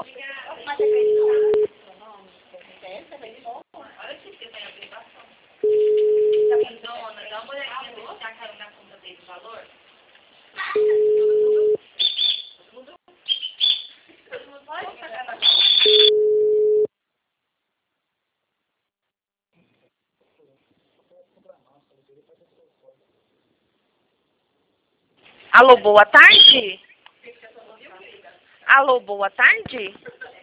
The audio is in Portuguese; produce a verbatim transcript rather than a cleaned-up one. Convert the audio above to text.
Mas você fez de novo? Você fez de novo? Olha que você vai abrir bastante. Dona, dá uma olhadinha se já caiu na conta dele o valor. Todo mundo? Todo mundo pode? Alô, boa tarde? Alô, boa tarde?